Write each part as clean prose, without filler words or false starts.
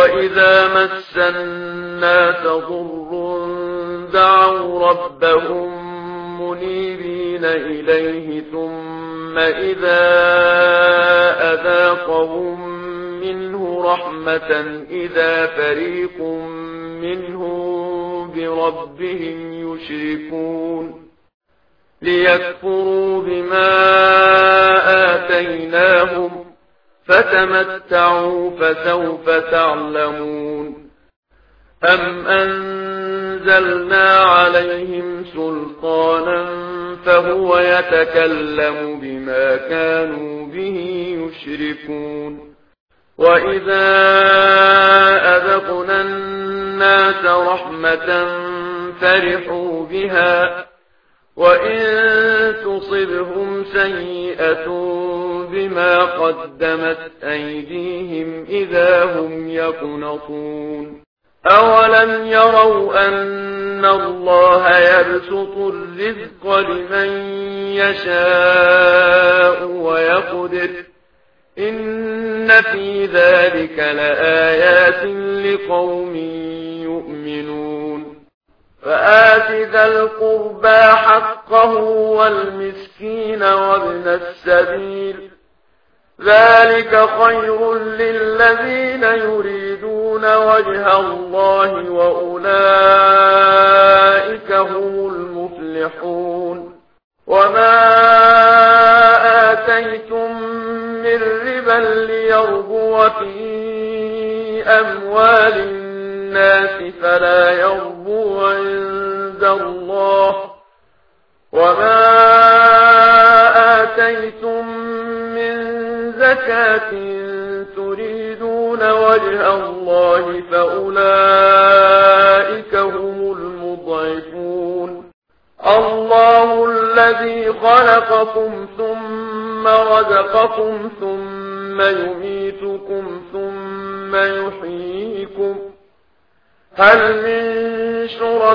وإذا مس الناس ضر دعوا ربهم منيبين إليه ثم إذا أذاقهم منه رحمة إذا فريق منهم بربهم يشركون ليكفروا بما آتيناهم فتمتعوا فسوف تعلمون أم أنزلنا عليهم سلطانا فهو يتكلم بما كانوا به يشركون وإذا أذقنا الناس رحمة فرحوا بها وإن تصبهم سيئة بما قدمت أيديهم إذا هم يقنطون أولم يروا أن الله يبسط الرزق لمن يشاء ويقدر إن في ذلك لآيات لقوم يؤمنون فآت ذا القربى حقه والمسكين وابن السبيل ذلك خير للذين يريدون وجه الله وأولئك هم المفلحون وما آتيتم من ربا ليربو في أموال الناس فلا يربو عند الله وما آتيتم من زكاة تريدون وجه الله فأولئك هم المضعفون الله الذي خلقكم ثم رزقكم ثم يميتكم ثم يحييكم هل من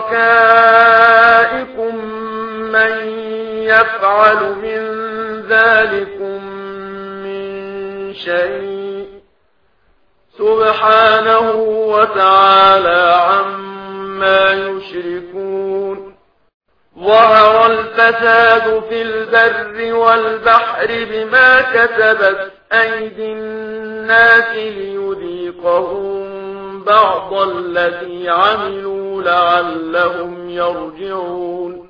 شركائكم من يفعل من ذلكم من شيء سبحانه وتعالى عما يشركون ظهر الفساد في البر والبحر بما كسبت أيدي الناس ليذيقهم بعض الذي عملوا لعلهم يرجعون